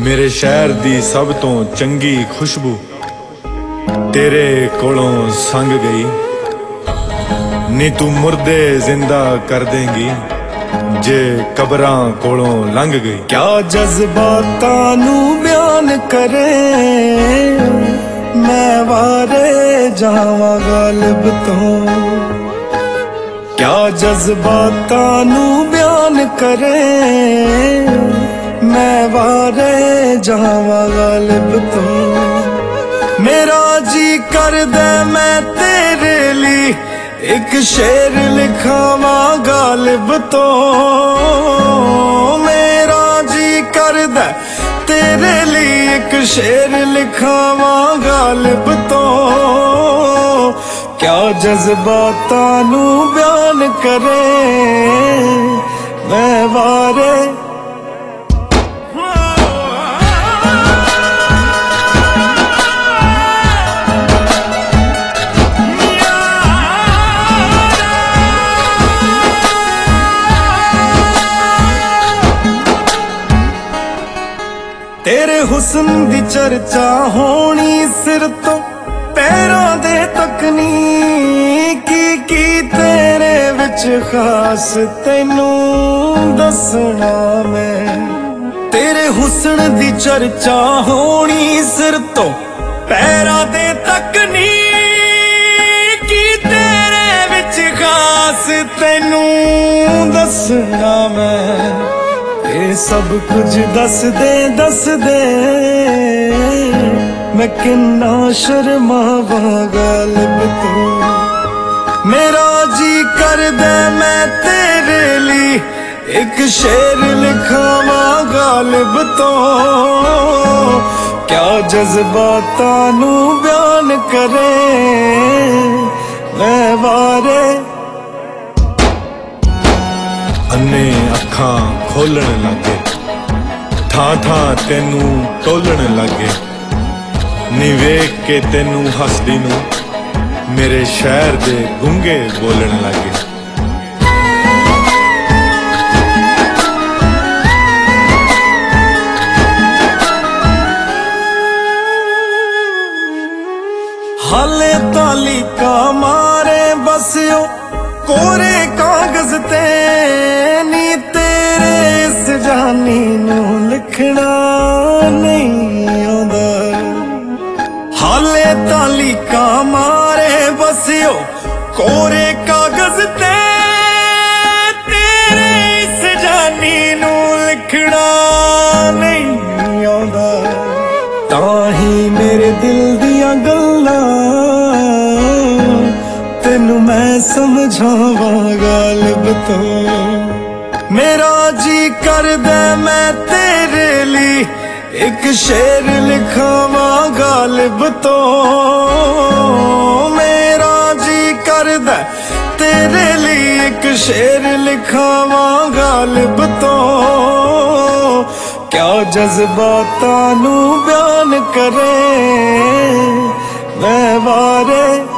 मेरे शहर दी सब तो चंगी खुशबू तेरे कोलों संग गई। नी तू मुर्दे जिंदा कर देंगी जे कबरां कोलों लंघ गई। क्या जज्बातां नू बयान करे मैं वारे जावां गालिब तो। क्या जज्बातां नू बयान करे मैं वारे जावां गालिब तो। मेरा जी कर दे मैं तेरे लिए एक शेर लिखावां गालिब तो। मेरा जी कर दे तेरे लिए एक शेर लिखावां गालिब तो। क्या जज्बातां नू बयान करे मैं वारे। तेरे हुस्न दी चर्चा होनी सिर तो पैरां दे तकनी की तेरे विच खास तैनू दसना मैं। तेरे हुस्न दी चर्चा होनी सिर तो पैरां दे तकनी की तेरे विच खास तैनू दसना मैं। ये सब कुछ दस दे मैं किन्ना शर्मावां गालिब तो। मेरा जी कर दे मैं तेरे लिए एक शेर लिखावां गालिब तो। क्या जज्बातां नू बयान करे मैं वारे। अन्ने अखां खोलण लागे थां थां तेनू टोलण लागे। नी वेख के तेनू हसदी नू मेरे शहर दे गूंगे बोलण लागे। हाले तालिका मारे बसियो कोरे कागज ते नी तेरे इस जानी नू लिखना नहीं आंदा। हाले तालिका मारे बसियो कोरे कागज ते तेरे इस जानी नू लिखना नहीं आंदा। ताही मेरे दिल दियां गल्लां तेनू मैं समझावां गालिब तो। मेरा जी कर दे मैं तेरे लिए एक शेर लिखावां गालिब तो। मेरा जी कर दे तेरे लिए एक शेर लिखावां गालिब तो। क्या जज्बातां नू बयान करे मैं वारे।